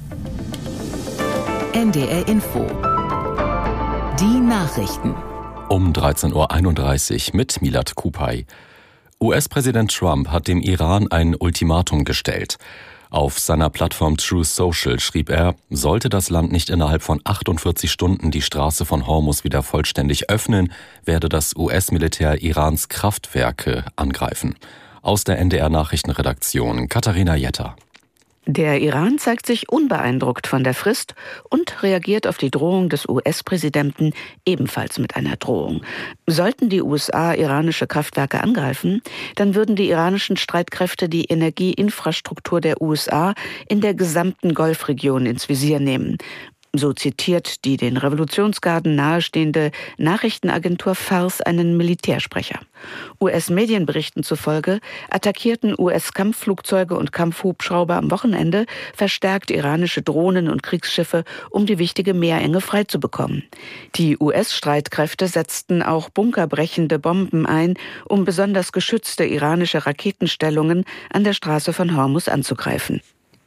NDR Info. Die Nachrichten. Um 13.31 Uhr mit Milad Kupay. US-Präsident Trump hat dem Iran ein Ultimatum gestellt. Auf seiner Plattform Truth Social schrieb er, sollte das Land nicht innerhalb von 48 Stunden die Straße von Hormuz wieder vollständig öffnen, werde das US-Militär Irans Kraftwerke angreifen. Aus der NDR-Nachrichtenredaktion Katharina Jetter. Der Iran zeigt sich unbeeindruckt von der Frist und reagiert auf die Drohung des US-Präsidenten ebenfalls mit einer Drohung. Sollten die USA iranische Kraftwerke angreifen, dann würden die iranischen Streitkräfte die Energieinfrastruktur der USA in der gesamten Golfregion ins Visier nehmen. So zitiert die den Revolutionsgarden nahestehende Nachrichtenagentur Fars einen Militärsprecher. US-Medienberichten zufolge attackierten US-Kampfflugzeuge und Kampfhubschrauber am Wochenende verstärkt iranische Drohnen und Kriegsschiffe, um die wichtige Meerenge freizubekommen. Die US-Streitkräfte setzten auch bunkerbrechende Bomben ein, um besonders geschützte iranische Raketenstellungen an der Straße von Hormuz anzugreifen.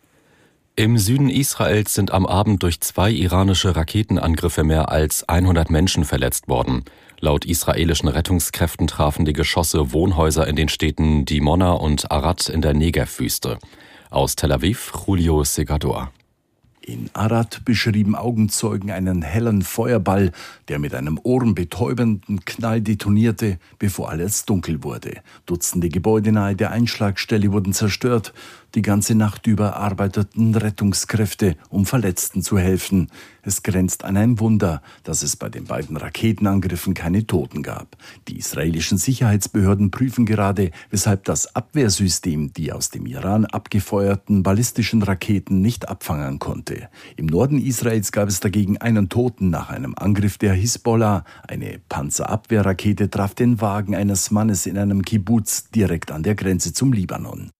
Im Süden Israels sind am Abend durch 2 iranische Raketenangriffe mehr als 100 Menschen verletzt worden. Laut israelischen Rettungskräften trafen die Geschosse Wohnhäuser in den Städten Dimona und Arad in der Negev-Wüste. Aus Tel Aviv, Julio Segador. In Arad beschrieben Augenzeugen einen hellen Feuerball, der mit einem ohrenbetäubenden Knall detonierte, bevor alles dunkel wurde. Dutzende Gebäude nahe der Einschlagstelle wurden zerstört. Die ganze Nacht über arbeiteten Rettungskräfte, um Verletzten zu helfen. Es grenzt an ein Wunder, dass es bei den beiden Raketenangriffen keine Toten gab. Die israelischen Sicherheitsbehörden prüfen gerade, weshalb das Abwehrsystem die aus dem Iran abgefeuerten ballistischen Raketen nicht abfangen konnte. Im Norden Israels gab es dagegen einen Toten nach einem Angriff der Hisbollah. Eine Panzerabwehrrakete traf den Wagen eines Mannes in einem Kibbuz direkt an der Grenze zum Libanon.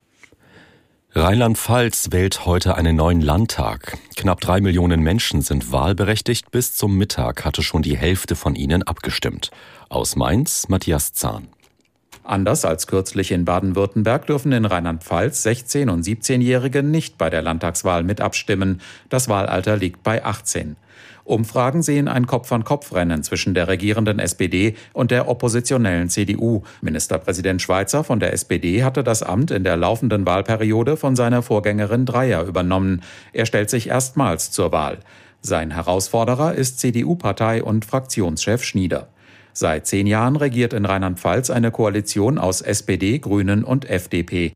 Rheinland-Pfalz wählt heute einen neuen Landtag. Knapp 3 Millionen Menschen sind wahlberechtigt. Bis zum Mittag hatte schon die Hälfte von ihnen abgestimmt. Aus Mainz, Matthias Zahn. Anders als kürzlich in Baden-Württemberg dürfen in Rheinland-Pfalz 16- und 17-Jährige nicht bei der Landtagswahl mit abstimmen. Das Wahlalter liegt bei 18. Umfragen sehen ein Kopf-an-Kopf-Rennen zwischen der regierenden SPD und der oppositionellen CDU. Ministerpräsident Schweizer von der SPD hatte das Amt in der laufenden Wahlperiode von seiner Vorgängerin Dreyer übernommen. Er stellt sich erstmals zur Wahl. Sein Herausforderer ist CDU-Partei- und Fraktionschef Schnieder. Seit 10 Jahren regiert in Rheinland-Pfalz eine Koalition aus SPD, Grünen und FDP.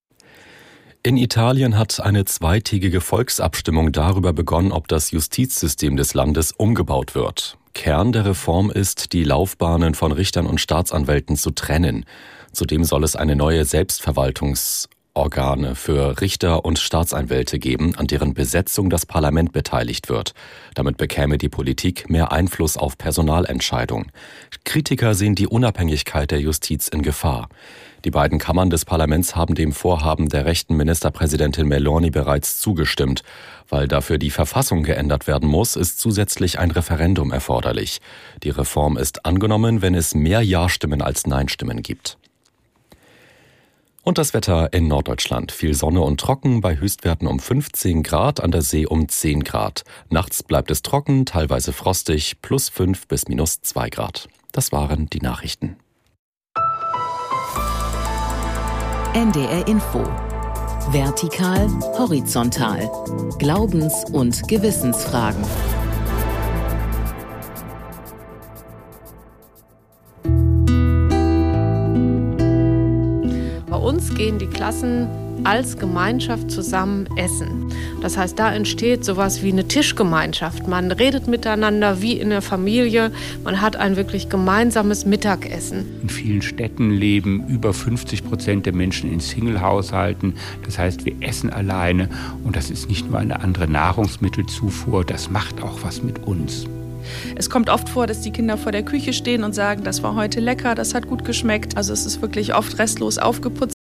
In Italien hat eine zweitägige Volksabstimmung darüber begonnen, ob das Justizsystem des Landes umgebaut wird. Kern der Reform ist, die Laufbahnen von Richtern und Staatsanwälten zu trennen. Zudem soll es eine neue Selbstverwaltungsorgane für Richter und Staatsanwälte geben, an deren Besetzung das Parlament beteiligt wird. Damit bekäme die Politik mehr Einfluss auf Personalentscheidungen. Kritiker sehen die Unabhängigkeit der Justiz in Gefahr. Die beiden Kammern des Parlaments haben dem Vorhaben der rechten Ministerpräsidentin Meloni bereits zugestimmt. Weil dafür die Verfassung geändert werden muss, ist zusätzlich ein Referendum erforderlich. Die Reform ist angenommen, wenn es mehr Ja-Stimmen als Nein-Stimmen gibt. Und das Wetter in Norddeutschland. Viel Sonne und trocken, bei Höchstwerten um 15 Grad, an der See um 10 Grad. Nachts bleibt es trocken, teilweise frostig, +5 bis -2 Grad. Das waren die Nachrichten. NDR Info. Vertikal, horizontal. Glaubens- und Gewissensfragen. Bei uns gehen die Klassen als Gemeinschaft zusammen essen. Das heißt, da entsteht sowas wie eine Tischgemeinschaft. Man redet miteinander wie in der Familie. Man hat ein wirklich gemeinsames Mittagessen. In vielen Städten leben über 50% der Menschen in Single-Haushalten. Das heißt, wir essen alleine. Und das ist nicht nur eine andere Nahrungsmittelzufuhr, das macht auch was mit uns. Es kommt oft vor, dass die Kinder vor der Küche stehen und sagen, das war heute lecker, das hat gut geschmeckt. Also es ist wirklich oft restlos aufgeputzt.